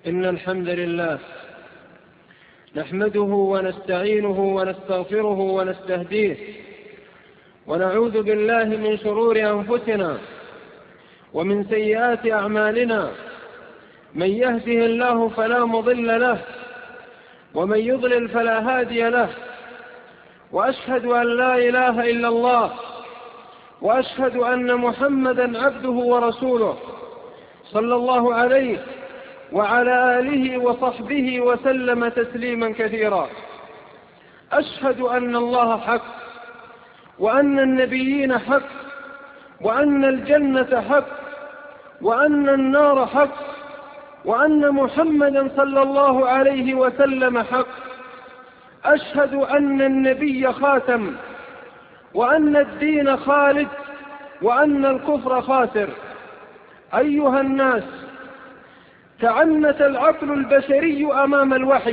إن الحمد لله نحمده ونستعينه ونستغفره ونستهديه، ونعوذ بالله من شرور أنفسنا ومن سيئات أعمالنا. من يهده الله فلا مضل له، ومن يضلل فلا هادي له. وأشهد أن لا إله إلا الله، وأشهد أن محمدا عبده ورسوله، صلى الله عليه وعلى آله وصحبه وسلم تسليما كثيرا. أشهد أن الله حق، وأن النبيين حق، وأن الجنة حق، وأن النار حق، وأن محمدا صلى الله عليه وسلم حق. أشهد أن النبي خاتم، وأن الدين خالد، وأن الكفر خاسر. أيها الناس، تعنت العقل البشري أمام الوحي،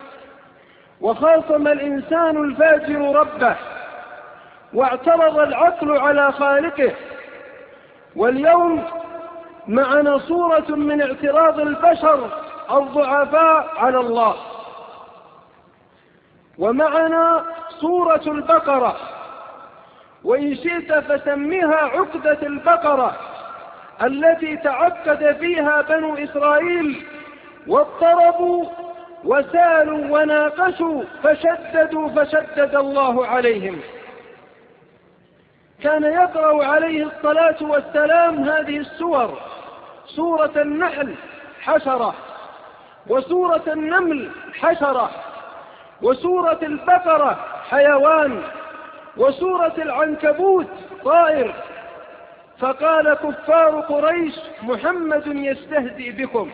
وخاصم الإنسان الفاجر ربه، واعترض العقل على خالقه. واليوم معنا صورة من اعتراض البشر الضعفاء على الله، ومعنا صورة البقرة، وإن شئت فسميها عقدة البقرة، التي تعقد فيها بنو إسرائيل واضطربوا وسالوا وناقشوا فشددوا فشدد الله عليهم. كان يقرأ عليه الصلاة والسلام هذه السور: سورة النحل حشرة، وسورة النمل حشرة، وسورة البقرة حيوان، وسورة العنكبوت طائر. فقال كفار قريش: محمد يستهزئ بكم،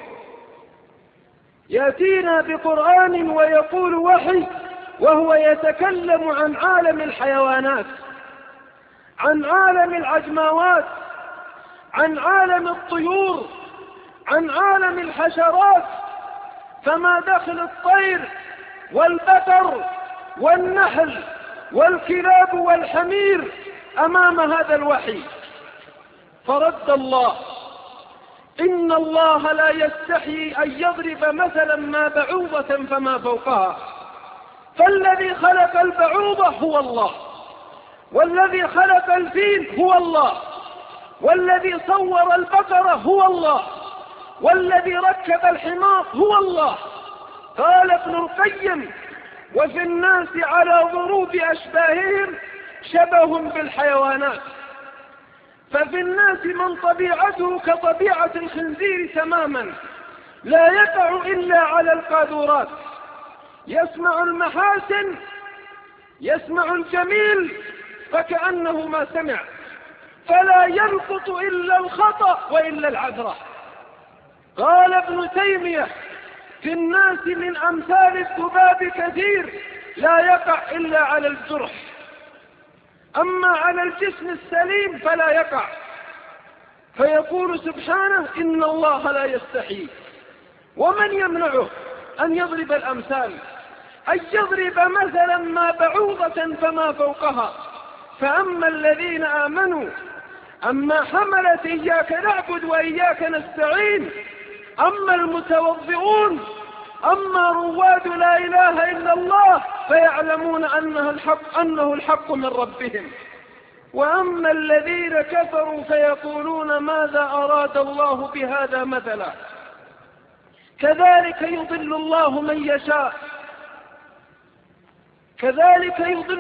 يأتينا بقرآن ويقول وحي، وهو يتكلم عن عالم الحيوانات، عن عالم العجماوات، عن عالم الطيور، عن عالم الحشرات. فما دخل الطير والبقر والنحل والكلاب والحمير أمام هذا الوحي؟ فرد الله: إن الله لا يستحيي أن يضرب مثلا ما بعوضة فما فوقها. فالذي خلق البعوضة هو الله، والذي خلق الفيل هو الله، والذي صور البقرة هو الله، والذي ركب الحمار هو الله. قال ابن القيم: وفي الناس على ضروب أشباههم شبه بالحيوانات. ففي الناس من طبيعته كطبيعة الخنزير تماما، لا يقع إلا على القاذورات، يسمع المحاسن، يسمع الجميل فكأنه ما سمع، فلا يلقط إلا الخطأ وإلا العذرة. قال ابن تيمية: في الناس من أمثال الذباب كثير، لا يقع إلا على الجرح، أما على الجسم السليم فلا يقع. فيقول سبحانه: إن الله لا يستحيي. ومن يمنعه أن يضرب الأمثال، أن يضرب مثلا ما بعوضة فما فوقها. فأما الذين آمنوا، أما حملت إياك نعبد وإياك نستعين، أما المتوضئون، أما رواد لا إله إلا الله، فيعلمون أنه الحق من ربهم. وأما الذين كفروا فيقولون ماذا أراد الله بهذا مثلا. كذلك يضل الله من يشاء، كذلك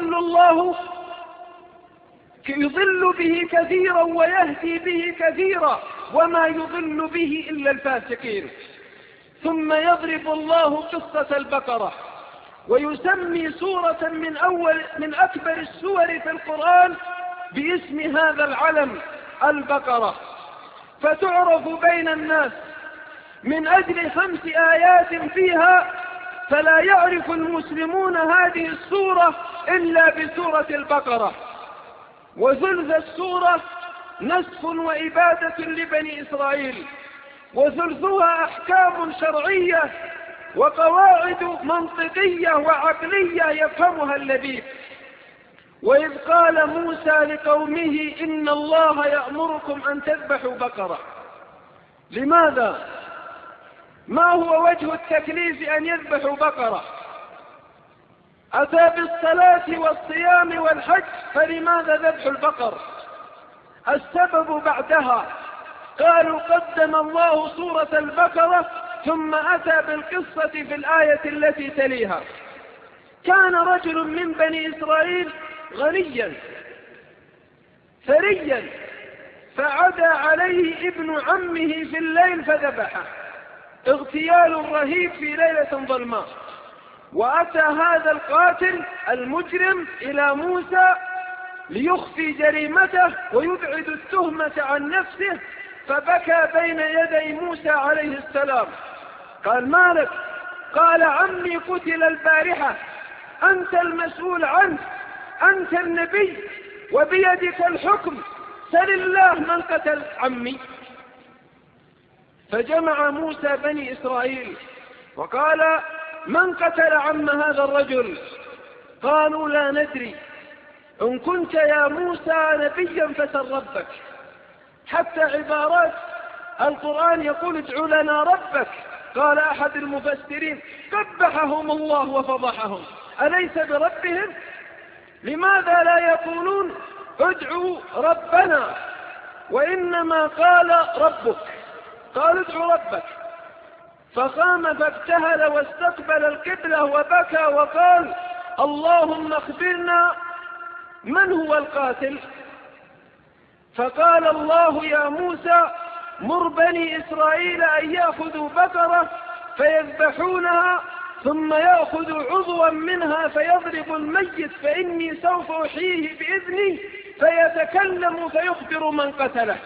يضل به كثيرا ويهدي به كثيرا، وما يضل به إلا الفاسقين. ثم يضرب الله قصة البقرة، ويسمي سورة من أكبر السور في القرآن باسم هذا العلم: البقرة. فتعرف بين الناس من أجل 5 آيات فيها، فلا يعرف المسلمون هذه السورة إلا بسورة البقرة. وثلث السورة نسخ وإبادة لبني إسرائيل، وثلثها أحكام شرعية وقواعد منطقية وعقلية يفهمها اللبيب. وإذ قال موسى لقومه: إن الله يأمركم أن تذبحوا بقرة. لماذا؟ ما هو وجه التكليف أن يذبحوا بقرة؟ أتى بالصلاة والصيام والحج، فلماذا ذبح البقر؟ السبب بعدها قالوا قدم الله سورة البقرة ثم أتى بالقصة في الآية التي تليها. كان رجل من بني إسرائيل غنيا ثريا، فعدى عليه ابن عمه في الليل فذبحه، اغتيال رهيب في ليلة ظلماء. وأتى هذا القاتل المجرم إلى موسى ليخفي جريمته ويبعد التهمة عن نفسه، فبكى بين يدي موسى عليه السلام. قال: مالك؟ قال: عمي قتل البارحة، أنت المسؤول عنه، أنت النبي وبيدك الحكم، سل الله من قتل عمي. فجمع موسى بني إسرائيل وقال: من قتل عم هذا الرجل؟ قالوا: لا ندري، إن كنت يا موسى نبيا فسل ربك. حتى عبارات القرآن يقول: ادع لنا ربك. قال أحد المفسرين: قبحهم الله وفضحهم، أليس بربهم؟ لماذا لا يقولون ادعوا ربنا، وإنما قال ربك؟ قال ادعوا ربك. فقام فابتهل واستقبل القبلة وبكى وقال: اللهم اخبرنا من هو القاتل. فقال الله: يا موسى مر بني إسرائيل أن يأخذوا بقرة فيذبحونها، ثم يأخذ عضوا منها فيضرب الميت، فإني سوف أحييه بإذني فيتكلم فيخبر من قتله.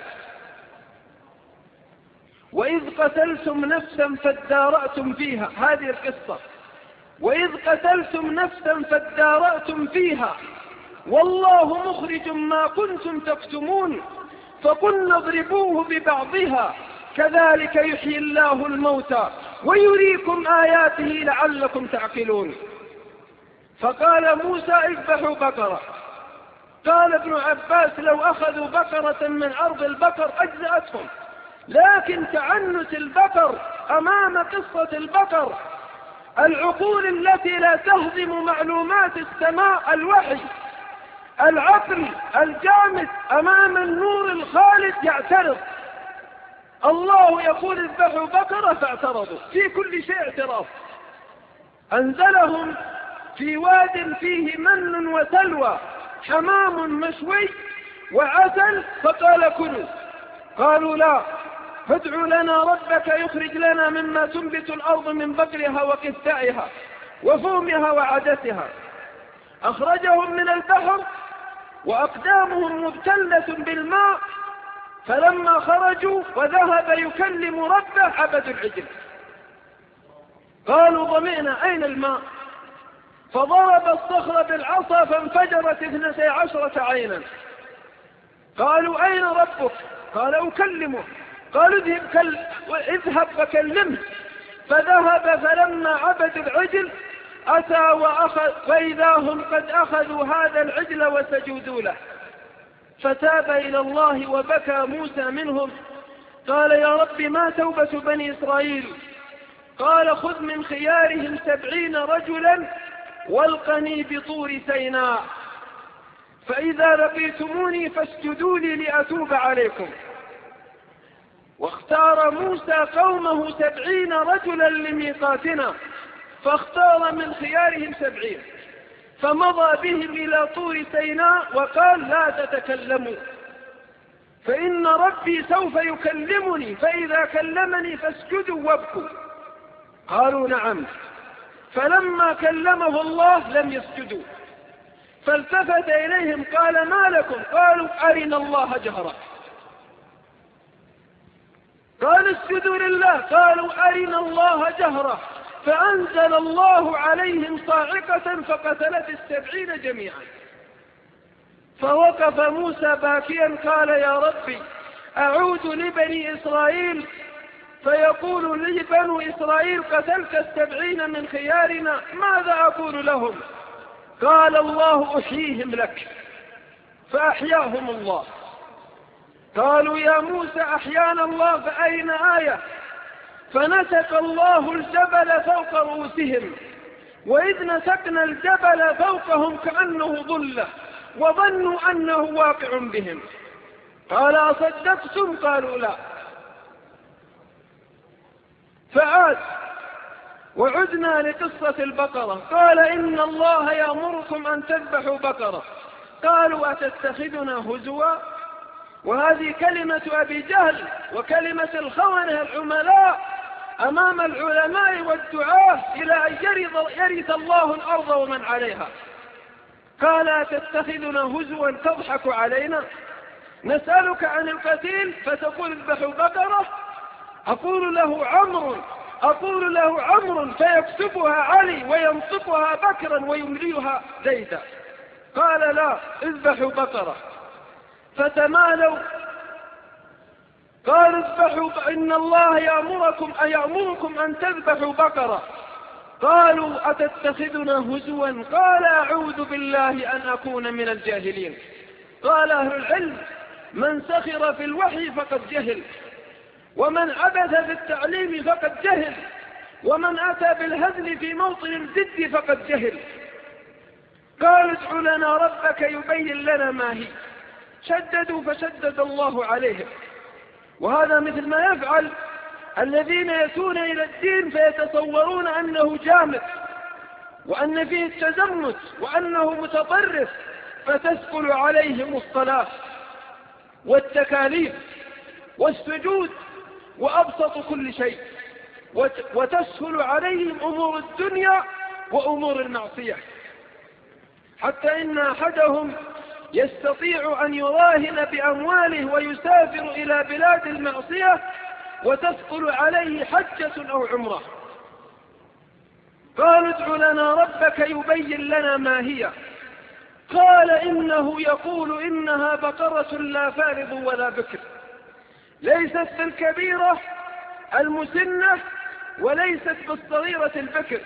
وإذ قتلتم نفسا فادارأتم فيها، هذه القصة، وإذ قتلتم نفسا فادارأتم فيها والله مخرج ما كنتم تكتمون، فقلنا اضربوه ببعضها كذلك يحيي الله الموتى ويريكم آياته لعلكم تعقلون. فقال موسى: اذبحوا بقرة. قال ابن عباس: لو أخذوا بقرة من أرض البقر أجزأتهم، لكن تعنت البقر أمام قصة البقر، العقول التي لا تهضم معلومات السماء، الوحي، العقل الجامد أمام النور الخالد يعترض. الله يقول اذبحوا بقرة فاعترضوا، في كل شيء اعتراض. أنزلهم في واد فيه من وسلوى، حمام مشوي وعسل، فقال كلوا. قالوا: لا، فادع لنا ربك يخرج لنا مما تنبت الأرض من بقلها وقثائها وفومها وعدسها. أخرجهم من البحر وأقدامهم مبتلة بالماء، فلما خرجوا وذهب يكلم ربه عبدوا العجل. قالوا: ضمئنا، أين الماء؟ فضرب الصخر بالعصا فانفجرت 12 عينا. قالوا: أين ربك؟ قال: أكلمه. قالوا: اذهب فكلمه. فذهب، فلما عبدوا العجل أتى وأخذ، فإذا هم قد أخذوا هذا العجل وسجدوا له. فتاب إلى الله وبكى موسى منهم. قال: يا رب، ما توبة بني إسرائيل؟ قال: خذ من خيارهم 70 رجلا والقني بطور سيناء، فإذا لقيتموني فاسجدوا لي لأتوب عليكم. واختار موسى قومه 70 رجلا لميقاتنا، فاختار من خيارهم 70، فمضى بهم إلى طور سيناء وقال: لا تتكلموا، فإن ربي سوف يكلمني، فإذا كلمني فاسجدوا وابكوا. قالوا: نعم. فلما كلمه الله لم يسجدوا، فالتفت إليهم قال: ما لكم؟ قالوا: أرنا الله جهرة. قال: اسجدوا لله. قالوا: أرنا الله جهرة. فأنزل الله عليهم صاعقة فقتلت 70 جميعا. فوقف موسى باكيا قال: يا ربي، أعود لبني إسرائيل فيقول لي بنو إسرائيل قتلت 70 من خيارنا، ماذا أقول لهم؟ قال الله: أحييهم لك. فأحياهم الله. قالوا: يا موسى، أحيانا الله، فأين آية؟ فنسك الله الجبل فوق رؤوسهم، وإذ نسكنا الجبل فوقهم كأنه ظلة وظنوا أنه واقع بهم. قال أصدقتم؟ قالوا لا. فعاد وعدنا لقصة البقرة. قال إن الله يأمركم أن تذبحوا بقرة. قالوا أتتخذنا هزوا؟ وهذه كلمة أبي جهل وكلمة الخونة العملاء أمام العلماء والدعاة إلى أن يرث الله الأرض ومن عليها. قال أتتخذنا هزوا تضحك علينا؟ نسألك عن القتيل فتقول اذبحوا بقرة؟ أقول له عمرو فيكسبها علي وينطقها بكرا ويمليها زيدا. قال لا، اذبحوا بقرة. فتمالوا قالوا اذبحوا، إن الله يأمركم أن تذبحوا بقرة. قالوا أتتخذنا هزوا؟ قال أعوذ بالله أن أكون من الجاهلين. قال أهل العلم من سخر في الوحي فقد جهل، ومن عبث في التعليم فقد جهل، ومن أتى بالهزل في موطن الجد فقد جهل. قالوا ادع لنا ربك يبين لنا ما هي. شددوا فشدد الله عليهم. وهذا مثل ما يفعل الذين يأتون إلى الدين فيتصورون أنه جامد وأن فيه التزمت وأنه متطرف، فتسهل عليهم الصلاة والتكاليف والسجود وأبسط كل شيء، وتسهل عليهم أمور الدنيا وأمور المعصية، حتى إن أحدهم يستطيع أن يراهن بأمواله ويسافر إلى بلاد المعصية وتثقل عليه حجة أو عمرة. قالوا ادع لنا ربك يبين لنا ما هي. قال إنه يقول إنها بقرة لا فارض ولا بكر، ليست بالكبيرة المسنة وليست بالصغيرة البكر.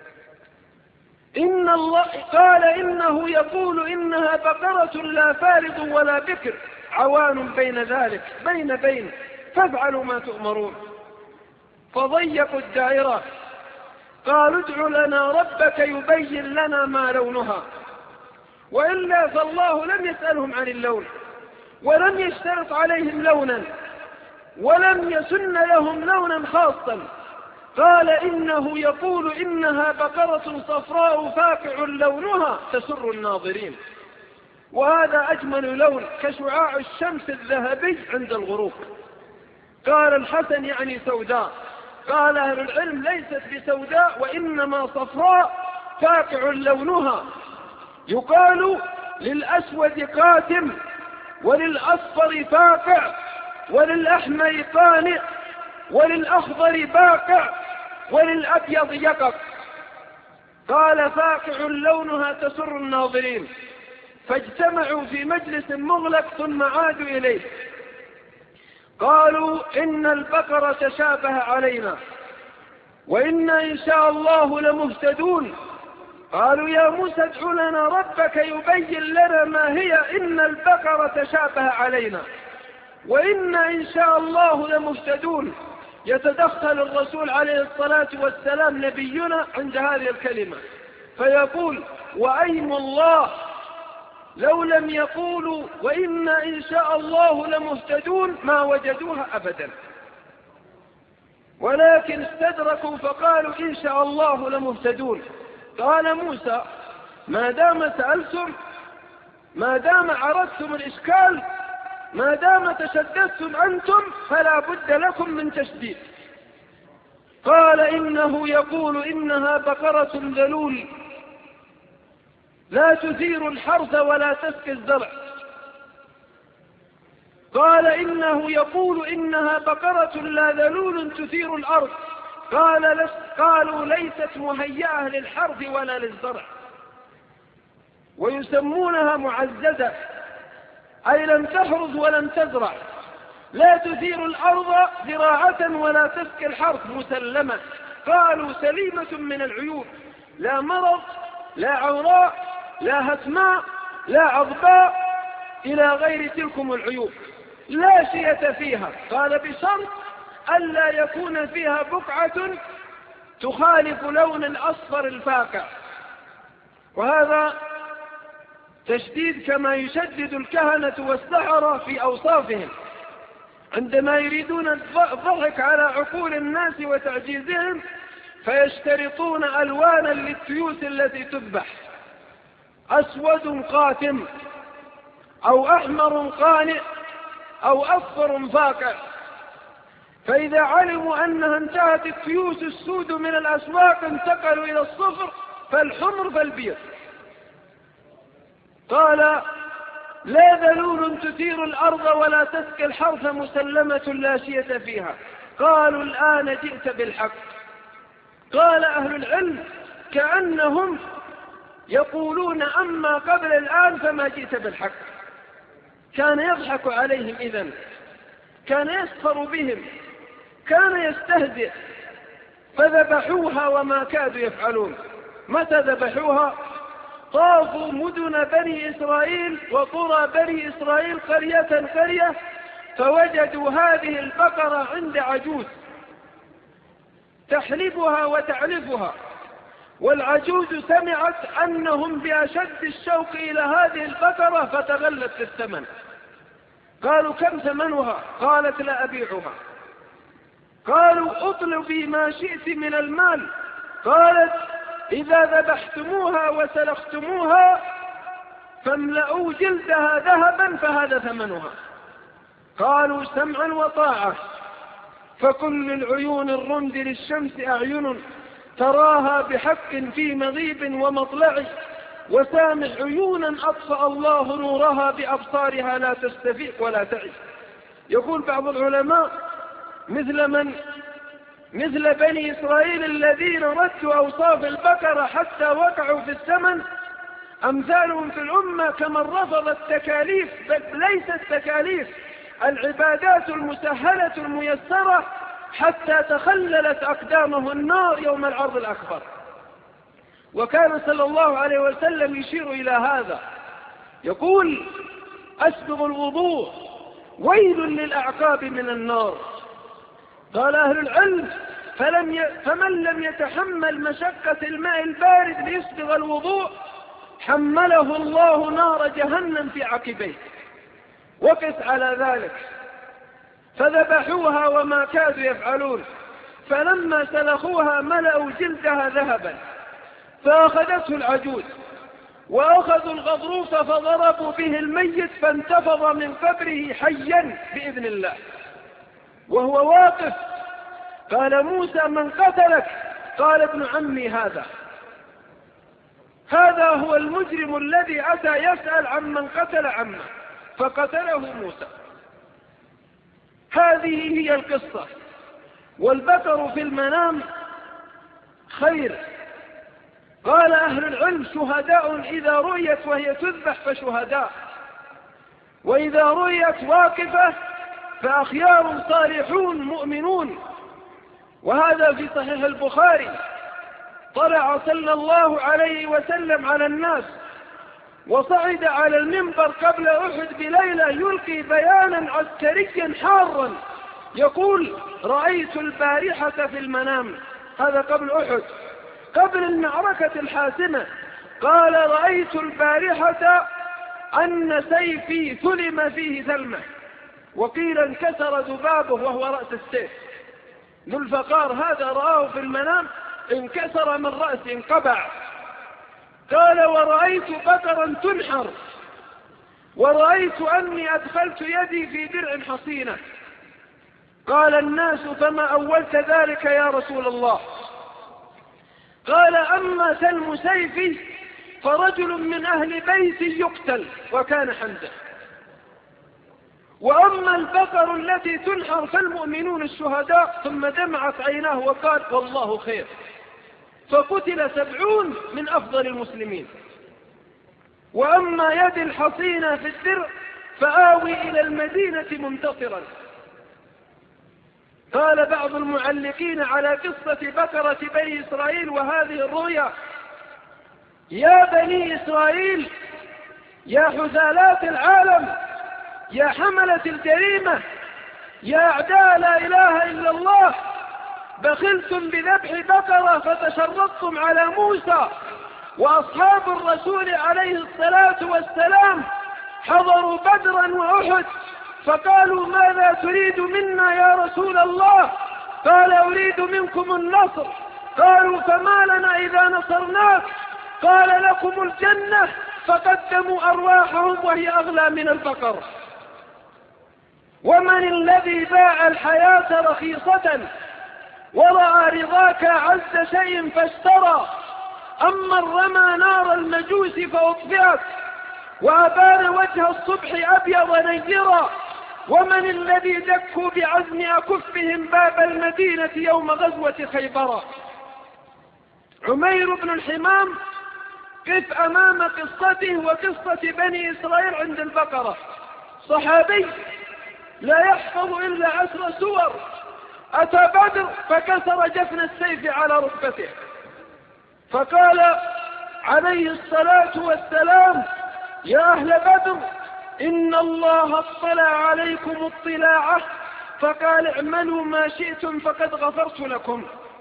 قال إنه يقول إنها بقرة لا فارض ولا بكر عوان بين ذلك بين فافعلوا ما تؤمرون. فضيقوا الدائرة. قالوا ادع لنا ربك يبين لنا ما لونها. وإلا فالله لم يسألهم عن اللون، ولم يشترط عليهم لونا، ولم يسن لهم لونا خاصا. قال إنه يقول إنها بقرة صفراء فاقع لونها تسر الناظرين. وهذا أجمل لون كشعاع الشمس الذهبي عند الغروب. قال الحسن يعني سوداء. قال أهل العلم ليست بسوداء وإنما صفراء فاقع لونها. يقال للأسود قاتم، وللأصفر فاقع، وللأحمر قانع، وللأخضر باقع، وللأبيض يقق. قال فاقع لونها تسر الناظرين. فاجتمعوا في مجلس مغلق ثم عادوا إليه. قالوا إن البقرة تشابه علينا وإنا إن شاء الله لمهتدون. قالوا يا موسى ادع لنا ربك يبين لنا ما هي، إن البقرة تشابه علينا وإنا إن شاء الله لمهتدون. يتدخل الرسول عليه الصلاة والسلام نبينا عند هذه الكلمة فيقول وأيم الله لو لم يقولوا وإنا إن شاء الله لمهتدون ما وجدوها أبدا، ولكن استدركوا فقالوا إن شاء الله لمهتدون. قال موسى ما دام سألتم، ما دام عرفتم الإشكال، ما دام تشددتم أنتم فلا بد لكم من تشديد. قال إنه يقول إنها بقرة ذلول لا تثير الحرث ولا تسقي الزرع. قال إنه يقول إنها بقرة لا ذلول تثير الأرض. قالوا ليست مهيئة للحرث ولا للزرع. ويسمونها معززة أي لم تحرث ولم تزرع. لا تثير الأرض زراعة ولا تسقي الحرث مسلمة. قالوا سليمة من العيوب، لا مرض، لا عوراء، لا هتماء، لا عضباء، إلى غير تلكم العيوب، لا شية فيها. قال بشرط ألا يكون فيها بقعة تخالف لون الأصفر الفاقع. وهذا تشديد كما يشدد الكهنة والسحرة في أوصافهم عندما يريدون الضحك على عقول الناس وتعجيزهم، فيشترطون ألوانا للتيوس التي تذبح، أسود قاتم أو أحمر قانئ أو أصفر فاقع. فإذا علموا أنها انتهت التيوس السود من الأسواق انتقلوا إلى الصفر فالحمر فالبيض. قال: لا ذلول تثير الأرض ولا تسقي الحرث مسلمة لا شية فيها. قالوا: الآن جئت بالحق. قال أهل العلم: كأنهم يقولون أما قبل الآن فما جئت بالحق. كان يضحك عليهم إذن، كان يسخر بهم، كان يستهزئ. فذبحوها وما كادوا يفعلون. متى ذبحوها؟ طافوا مدن بني إسرائيل وقرى بني إسرائيل قرية قرية، فوجدوا هذه البقرة عند عجوز تحلبها وتعلفها، والعجوز سمعت أنهم بأشد الشوق إلى هذه البقرة فتغلت في الثمن. قالوا: كم ثمنها؟ قالت: لا أبيعها. قالوا: اطلبي ما شئت من المال. قالت: إذا ذبحتموها وسلختموها فاملأوا جلدها ذهبا فهذا ثمنها. قالوا: سمعا وطاعة. فكل العيون الرمد للشمس أعين تراها بحق في مغيب ومطلع، وسامح عيونا أطفأ الله نورها بأبصارها لا تستفيق ولا تعي. يقول بعض العلماء: مثل بني إسرائيل الذين ردوا أوصاف البقرة حتى وقعوا في الثمن، أمثالهم في الأمة كمن رفض التكاليف، بل ليست تكاليف، العبادات المسهلة الميسرة، حتى تخللت أقدامه النار يوم العرض الأكبر. وكان صلى الله عليه وسلم يشير إلى هذا، يقول: أسبغ الوضوء ويل للأعقاب من النار. قال أهل العلم: فمن لم يتحمل مشقة الماء البارد ليسبغ الوضوء حمله الله نار جهنم في عقبيه. وقس على ذلك. فذبحوها وما كادوا يفعلون، فلما سلخوها ملأوا جلدها ذهبا، فأخذته العجوز وأخذوا الغضروف فضربوا به الميت فانتفض من قبره حيا بإذن الله وهو واقف. قال موسى: من قتلك؟ قال: ابن عمي هذا هو المجرم الذي أتى يسأل عمن قتل عمه فقتله موسى. هذه هي القصة. والبقر في المنام خير. قال أهل العلم: شهداء إذا رؤيت وهي تذبح فشهداء، وإذا رؤيت واقفة فأخيار صالحون مؤمنون. وهذا في صحيح البخاري: طلع صلى الله عليه وسلم على الناس وصعد على المنبر قبل أحد بليلة يلقي بيانا عسكريا حارا يقول: رأيت البارحة في المنام. هذا قبل أحد، قبل المعركة الحاسمة. قال: رأيت البارحة أن سيفي ثلم فيه ثلمة، وقيل انكسر ذبابه وهو رأس السيف. ذو الفقار هذا رآه في المنام انكسر من رأسه، انقبع. قال: ورأيت بقرا تنحر، ورأيت أني أدخلت يدي في درع حصينة. قال الناس: فما أولت ذلك يا رسول الله؟ قال: أما سلم سيفي فرجل من أهل بيتي يقتل، وكان حمزة. وأما البقر التي تنحر فالمؤمنون الشهداء. ثم دمعت عيناه وقال: والله خير. فقتل 70 من أفضل المسلمين. وأما يد الحصينة في الدرع فآوي إلى المدينة منتصرا. قال بعض المعلقين على قصة بقرة بني إسرائيل وهذه الرؤيا: يا بني إسرائيل، يا حثالات العالم، يا حملة الجريمة، يا أعداء لا إله إلا الله، بخلتم بذبح بقرة فتشرطتم على موسى، وأصحاب الرسول عليه الصلاة والسلام حضروا بدرا وأحد، فقالوا ماذا تريد منا يا رسول الله؟ قال أريد منكم النصر. قالوا فما لنا إذا نصرناك؟ قال لكم الجنة، فقدموا أرواحهم وهي أغلى من البقر. ومن الذي باع الحياة رخيصة ورأى رضاك عز شيء فاشترى؟ أما رمى نار المجوس فأطفئت وأبان وجه الصبح أبيض نيرا. ومن الذي دكوا بعزم أكفهم باب المدينة يوم غزوة خيبر؟ عمير بن الحمام قف أمام قصته وقصة بني إسرائيل عند البقرة، صحابي لا يحفظ إلا 10 سور، أتى بدر فكسر جفن السيف على ركبته، فقال عليه الصلاة والسلام يا أهل بدر إن الله اطلع عليكم اطلاعه، فقال اعملوا ما شئتم فقد غفرت لكم.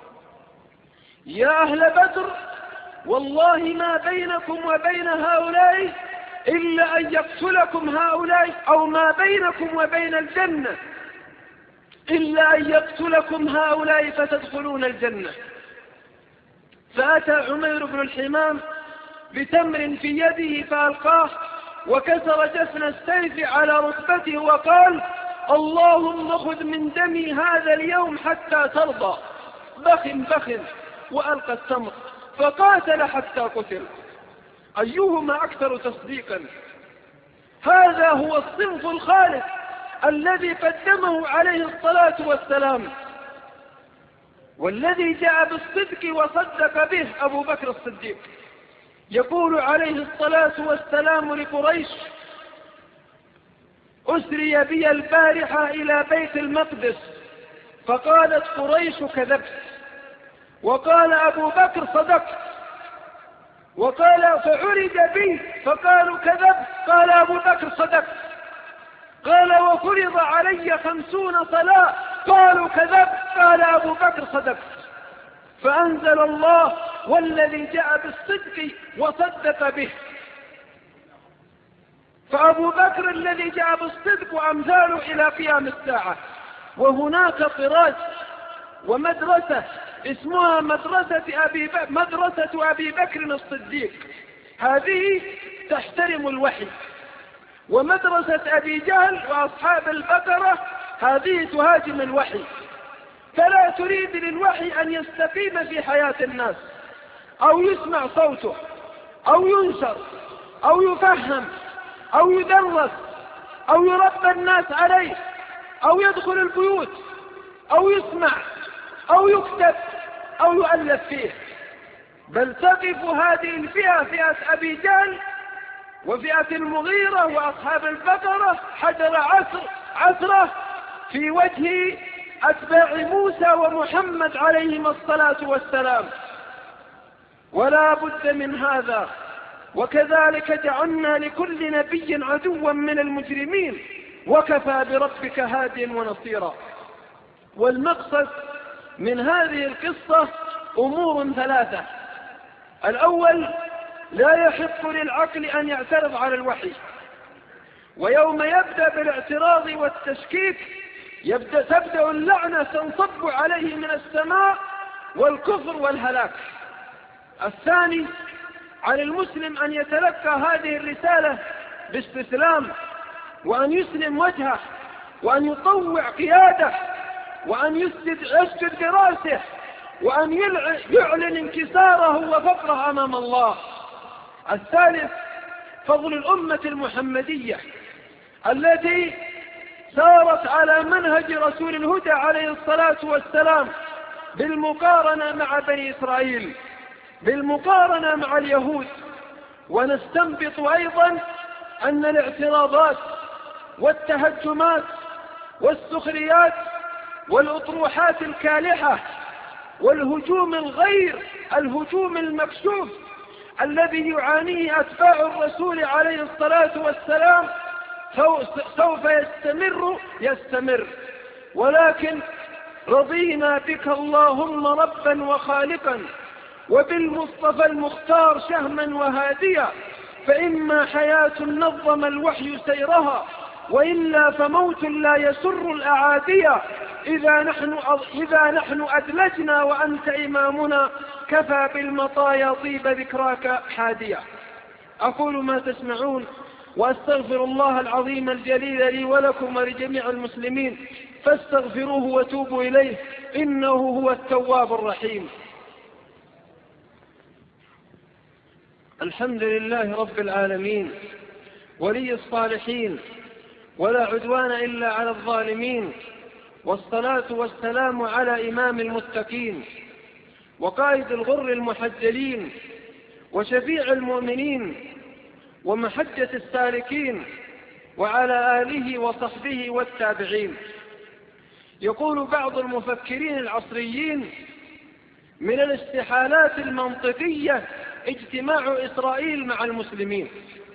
يا أهل بدر والله ما بينكم وبين هؤلاء إلا أن يقتلكم هؤلاء، أو ما بينكم وبين الجنة إلا أن يقتلكم هؤلاء فتدخلون الجنة. فأتى عمير بن الحمام بتمر في يده فألقاه وكسر جفن السيف على ركبته وقال اللهم خذ من دمي هذا اليوم حتى ترضى. بخ بخ، وألقى التمر فقاتل حتى قتل. أيهما أكثر تصديقا؟ هذا هو الصنف الخالد الذي قدمه عليه الصلاة والسلام، والذي جاء بالصدق وصدق به أبو بكر الصديق. يقول عليه الصلاة والسلام لقريش أسري بي البارحة إلى بيت المقدس، فقالت قريش كذبت، وقال أبو بكر صدقت، وقال فعرج بي فقالوا كذبت، قال أبو بكر صدقت، قال وفرض علي 50 صلاة قالوا كذبت، قال أبو بكر صدقت. فأنزل الله والذي جاء بالصدق وصدق به. فأبو بكر الذي جاء بالصدق وأمثاله إلى قيام الساعة. وهناك طراز ومدرسة اسمها مدرسة أبي بكر الصديق، هذه تحترم الوحي. ومدرسة أبي جهل وأصحاب البقرة هذه تهاجم الوحي، فلا تريد للوحي أن يستقيم في حياة الناس، أو يسمع صوته، أو ينشر، أو يفهم، أو يدرس، أو يربى الناس عليه، أو يدخل البيوت، أو يسمع، أو يكتب، أو يؤلف فيه. بل تقف هذه الفئة، فئة أبي جهل وفئة المغيرة وأصحاب البقرة، حجر عثرة في وجه أتباع موسى ومحمد عليهم الصلاة والسلام. ولا بد من هذا. وكذلك جعلنا لكل نبي عدوا من المجرمين وكفى بربك هاديا ونصيرا. والمقصد من هذه القصة أمور 3. الأول، لا يحق للعقل أن يعترض على الوحي، ويوم يبدأ بالاعتراض والتشكيك تبدأ اللعنة تنصب عليه من السماء والكفر والهلاك. الثاني، على المسلم أن يتلقى هذه الرسالة باستسلام، وأن يسلم وجهه، وأن يطوع قياده، وأن يسجد براسه، وأن يعلن انكساره وفقره أمام الله. الثالث، فضل الأمة المحمدية التي سارت على منهج رسول الهدى عليه الصلاة والسلام، بالمقارنة مع بني إسرائيل، بالمقارنة مع اليهود. ونستنبط أيضا أن الاعتراضات والتهجمات والسخريات والأطروحات الكالحة والهجوم الهجوم المكشوف الذي يعانيه أتباع الرسول عليه الصلاة والسلام سوف يستمر، ولكن رضينا بك اللهم ربا وخالقا، وبالمصطفى المختار شهما وهاديا، فإما حياة نظم الوحي سيرها، وإلا فموت لا يسر الأعادية. إذا نحن أدلجنا وأنت إمامنا، كفى بالمطايا طيب ذكراك حادية. أقول ما تسمعون، وأستغفر الله العظيم الجليل لي ولكم ولجميع المسلمين، فاستغفروه وتوبوا إليه، إنه هو التواب الرحيم. الحمد لله رب العالمين، ولي الصالحين، ولا عدوان إلا على الظالمين، والصلاة والسلام على إمام المتقين، وقائد الغر المحجلين، وشفيع المؤمنين، ومحجة السالكين، وعلى آله وصحبه والتابعين. يقول بعض المفكرين العصريين: من الاستحالات المنطقية اجتماع إسرائيل مع المسلمين،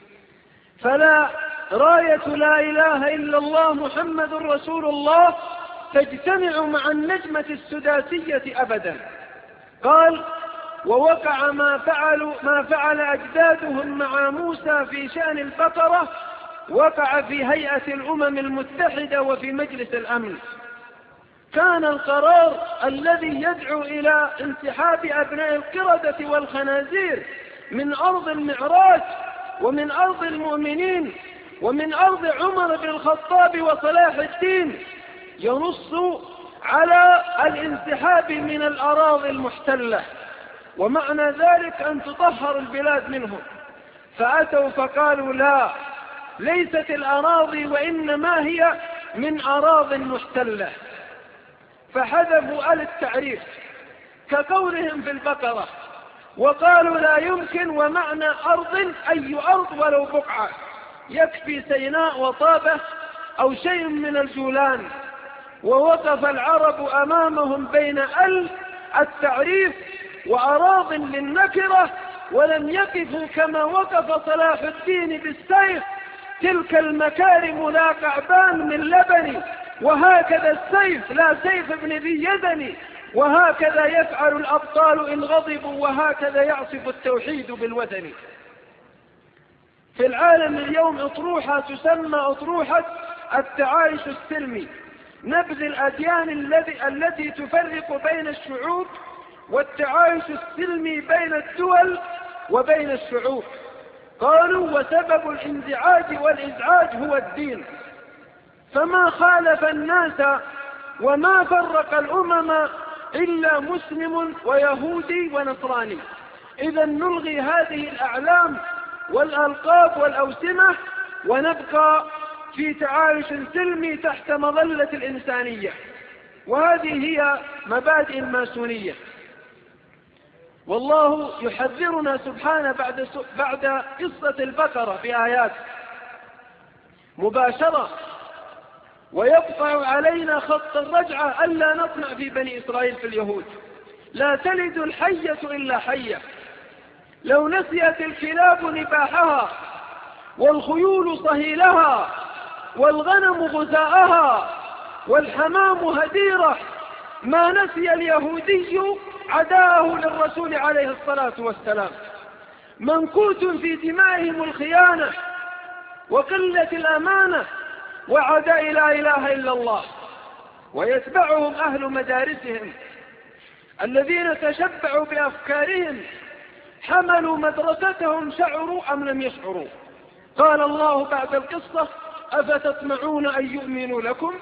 فلا راية لا إله إلا الله محمد رسول الله تجتمع مع النجمة السداسية أبدا. قال: ووقع ما فعل أجدادهم مع موسى في شأن البقرة وقع في هيئة الأمم المتحدة وفي مجلس الأمن. كان القرار الذي يدعو إلى انسحاب أبناء القردة والخنازير من أرض المعراج ومن أرض المؤمنين ومن أرض عمر بن الخطاب وصلاح الدين ينص على الانسحاب من الأراضي المحتلة، ومعنى ذلك أن تطهر البلاد منهم. فأتوا فقالوا: لا، ليست الأراضي، وإنما هي من أراضي محتلة. فحذفوا آل التعريف كقولهم في البقرة، وقالوا: لا يمكن، ومعنى أرض أي أرض ولو بقعة، يكفي سيناء وطابة أو شيء من الجولان. ووقف العرب أمامهم بين آل التعريف وأراض للنكرة، ولم يقفوا كما وقف صلاح الدين بالسيف: تلك المكارم لا قعبان من لبن، وهكذا السيف لا سيف ابن ذي يدن، وهكذا يفعل الأبطال إن غضبوا، وهكذا يعصف التوحيد بالوثن. في العالم اليوم أطروحة تسمى أطروحة التعايش السلمي، نبذ الأديان التي تفرق بين الشعوب، والتعايش السلمي بين الدول وبين الشعوب. قالوا: وسبب الانزعاج والإزعاج هو الدين، فما خالف الناس وما فرق الأمم إلا مسلم ويهودي ونصراني. إذا نلغي هذه الأعلام والألقاب والأوسمة، ونبقى في تعايش سلمي تحت مظلة الإنسانية. وهذه هي مبادئ الماسونية. والله يحذرنا سبحانه بعد قصة البقرة في آيات مباشرة، ويقطع علينا خط الرجعة ألا نطمع في بني إسرائيل في اليهود. لا تلد الحية إلا حية، لو نسيت الكلاب نباحها، والخيول صهيلها، والغنم غزاءها، والحمام هديرة، ما نسي اليهودي عداءه للرسول عليه الصلاة والسلام. منكوت في دمائهم الخيانة وقلة الأمانة وعداء لا إله إلا الله. ويتبعهم أهل مدارسهم الذين تشبعوا بأفكارهم، حملوا مدرستهم، شعروا أم لم يشعروا. قال الله بعد القصة: أفتطمعون أن يؤمنوا لكم؟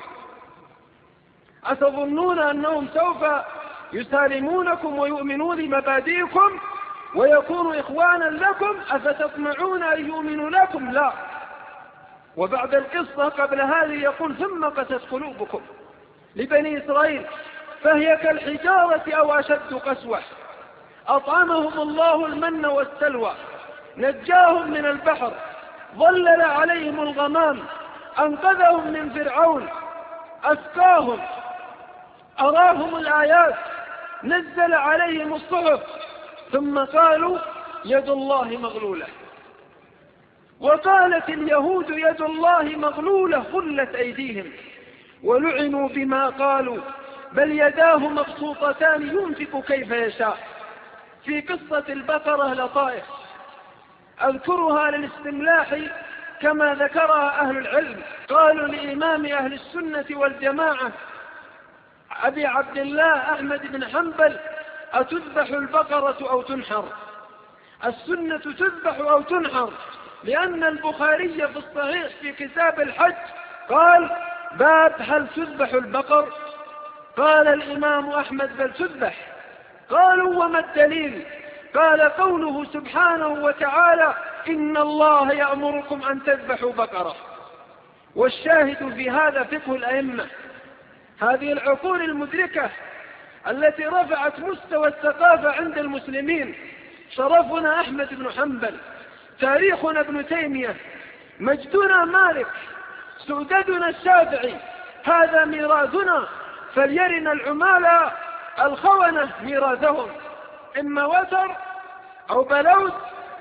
أتظنون أنهم سوف يسالمونكم ويؤمنون لمبادئكم ويكونوا إخوانا لكم؟ أفتطمعون أن يؤمنوا لكم؟ لا. وبعد القصة قبل هذه يقول: ثم قست قلوبكم لبني إسرائيل فهي كالحجارة أو أشد قسوة. أطعمهم الله المن والسلوى، نجاهم من البحر، ظلل عليهم الغمام، أنقذهم من فرعون، أسقاهم، أراهم الآيات، نزل عليهم الصحف، ثم قالوا: يد الله مغلولة. وقالت اليهود: يد الله مغلولة، غلت أيديهم. ولعنوا بما قالوا بل يداه مبسوطتان ينفق كيف يشاء. في قصة البقرة لطائف أذكرها للاستملاح كما ذكرها أهل العلم. قالوا لإمام أهل السنة والجماعة أبي عبد الله أحمد بن حنبل: أتذبح البقرة أو تنحر؟ السنة تذبح أو تنحر، لأن البخاري في الصحيح في كتاب الحج قال: باب هل تذبح البقر؟ قال الإمام أحمد: بل تذبح. قالوا: وما الدليل؟ قال: قوله سبحانه وتعالى: إن الله يأمركم أن تذبحوا بقرة. والشاهد في هذا فقه الأئمة، هذه العقول المدركة التي رفعت مستوى الثقافة عند المسلمين. شرفنا أحمد بن حنبل، تاريخنا ابن تيمية، مجدنا مالك، سؤددنا الشافعي، هذا ميراثنا، فليرنا العمالة الخونة ميراثهم، إما وتر أو بلوت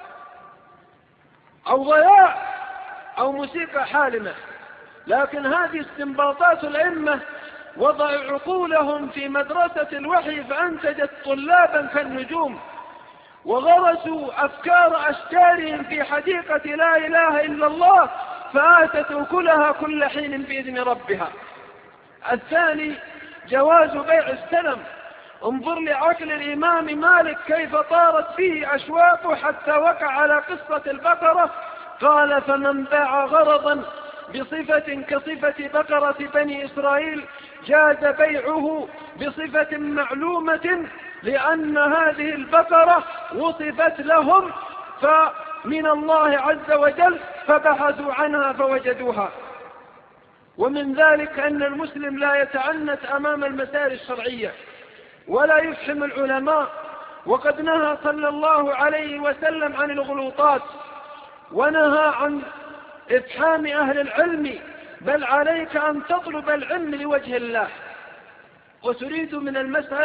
أو ضياع أو موسيقى حالمة. لكن هذه استنباطات الأئمة، وضعوا عقولهم في مدرسة الوحي فأنتجت طلابا كالنجوم، وغرسوا أفكار أشجارهم في حديقة لا إله إلا الله فآتت أكلها كل حين بإذن ربها. الثاني جواز بيع السلم. انظر لعقل الإمام مالك كيف طارت فيه أشواقه حتى وقع على قصة البقرة. قال: فمن باع غرضا بصفة كصفة بقرة بني إسرائيل جاز بيعه بصفة معلومة، لأن هذه البقرة وصفت لهم فمن الله عز وجل فبحثوا عنها فوجدوها. ومن ذلك أن المسلم لا يتعنت أمام المسائل الشرعية ولا يفهم العلماء، وقد نهى صلى الله عليه وسلم عن الغلوطات، ونهى عن إفحام أهل العلم، بل عليك أن تطلب العلم لوجه الله. وتريد من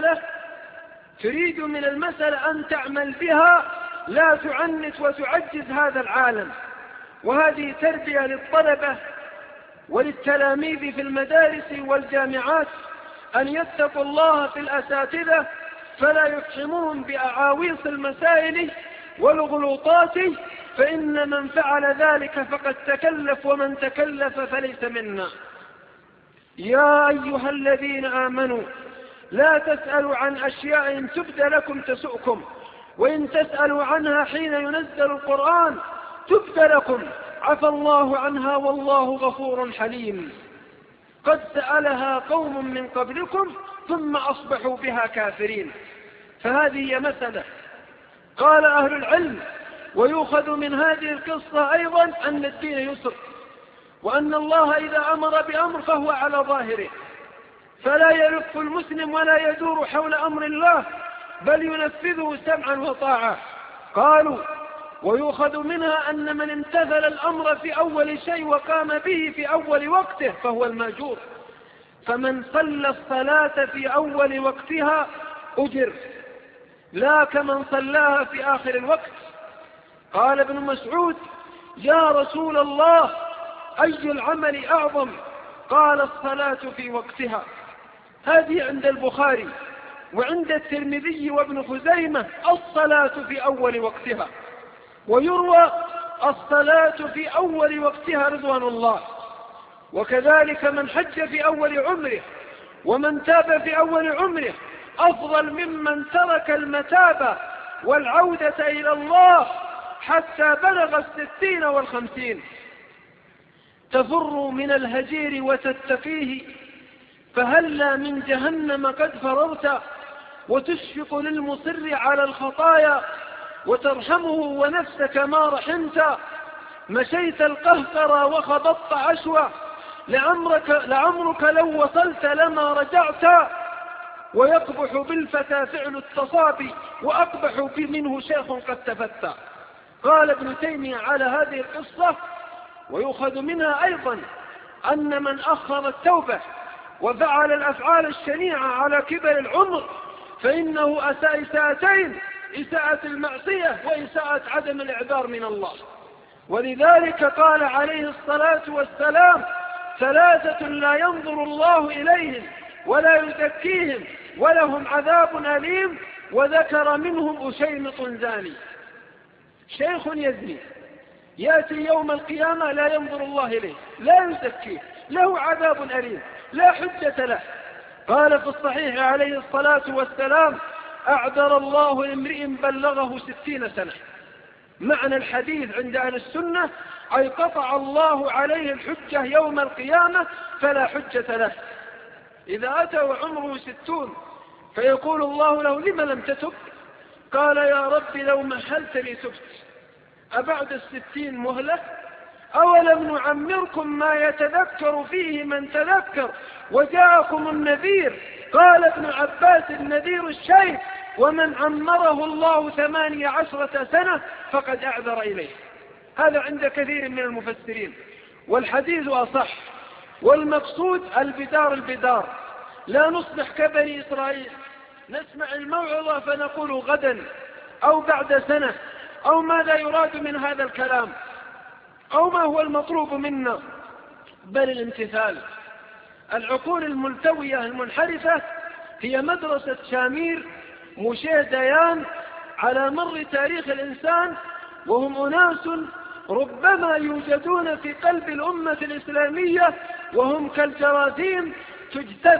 المسألة أن تعمل بها، لا تعنت وتعجز هذا العالم. وهذه تربية للطلبة وللتلاميذ في المدارس والجامعات، أن يتقوا الله في الأساتذة فلا يفحمون بأعاويص المسائل والغلوطات، فإن من فعل ذلك فقد تكلف، ومن تكلف فليس منا. يا أيها الذين آمنوا لا تسألوا عن أشياء إن تبد لكم تسؤكم، وإن تسألوا عنها حين ينزل القرآن تبد لكم، عفى الله عنها والله غفور حليم. قد سألها قوم من قبلكم ثم أصبحوا بها كافرين. فهذه مسألة. قال أهل العلم: ويؤخذ من هذه القصة أيضا أن الدين يسر، وأن الله إذا أمر بأمر فهو على ظاهره، فلا يلف المسلم ولا يدور حول أمر الله، بل ينفذه سمعا وطاعة. قالوا: ويؤخذ منها أن من امتثل الأمر في أول شيء وقام به في أول وقته فهو المأجور، فمن صلى الصلاة في أول وقتها أجر، لا كمن صلاها في آخر الوقت. قال ابن مسعود: يا رسول الله أي العمل أعظم؟ قال: الصلاة في وقتها. هذه عند البخاري، وعند الترمذي وابن خزيمة الصلاة في أول وقتها. ويروى: الصلاة في أول وقتها رضوان الله. وكذلك من حج في أول عمره ومن تاب في أول عمره أفضل ممن ترك المتاب والعودة إلى الله حتى بلغ 60 و50. تفر من الهجير وتتقيه، فهلا من جهنم قد فررت، وتشفق للمصر على الخطايا وترحمه ونفسك ما رحمت. مشيت القهقرى وخبطت عشوى، لعمرك لو وصلت لما رجعت. ويقبح بالفتى فعل التصابي، وأقبح منه شيخ قد تفتى. قال ابن تيمية على هذه القصة: ويؤخذ منها أيضا أن من أخر التوبة وفعل الأفعال الشنيعة على كبر العمر فإنه أساء إساءتين: إساءة المعصية وإساءة عدم الإعذار من الله. ولذلك قال عليه الصلاة والسلام: ثلاثة لا ينظر الله إليهم ولا يزكيهم ولهم عذاب أليم، وذكر منهم أشيمط زاني. شيخ يزني يأتي يوم القيامة لا ينظر الله إليه لا يزكيه، له عذاب أليم، لا حجة له. قال في الصحيح عليه الصلاة والسلام: أعذر الله امرئ بلغه 60 سنة. معنى الحديث عند أهل السنة: أي قطع الله عليه الحجة يوم القيامة فلا حجة له. إذا أتى وعمره 60 فيقول الله له: لم لم تتب؟ قال: يا رب لو مهلت لي تبت. أبعد 60 مهلة؟ أولم نعمركم ما يتذكر فيه من تذكر وجاءكم النذير؟ قال ابن عباس: النذير الشيخ، ومن عمره الله 18 سنة فقد أعذر إليه. هذا عند كثير من المفسرين، والحديث أصح. والمقصود البدار، لا نصبح كبني إسرائيل نسمع الموعظة فنقول غدا أو بعد سنة أو ماذا يراد من هذا الكلام أو ما هو المطلوب منا، بل الامتثال. العقول الملتوية المنحرفة هي مدرسة شامير موشيه ديان على مر تاريخ الإنسان، وهم أناس ربما يوجدون في قلب الأمة الإسلامية وهم كالجراثيم تجتث،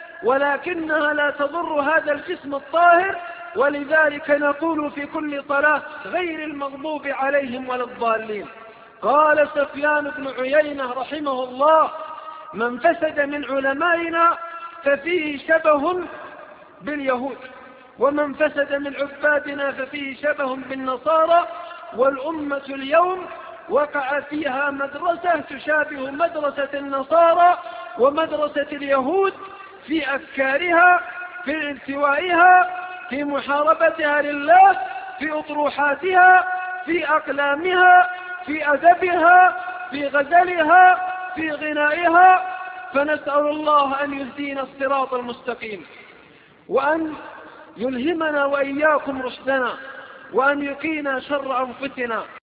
ولكنها لا تضر هذا الجسم الطاهر. ولذلك نقول في كل صلاة: غير المغضوب عليهم ولا الضالين. قال سفيان بن عيينة رحمه الله: من فسد من علمائنا ففيه شبه باليهود، ومن فسد من عبادنا ففيه شبه بالنصارى. والأمة اليوم وقع فيها مدرسة تشابه مدرسة النصارى ومدرسة اليهود في أفكارها، في التوائها، في محاربتها لله، في أطروحاتها، في أقلامها، في أدبها، في غزلها، في غنائها. فنسأل الله أن يهدينا الصراط المستقيم، وأن يلهمنا وإياكم رشدنا، وأن يقينا شر أنفسنا.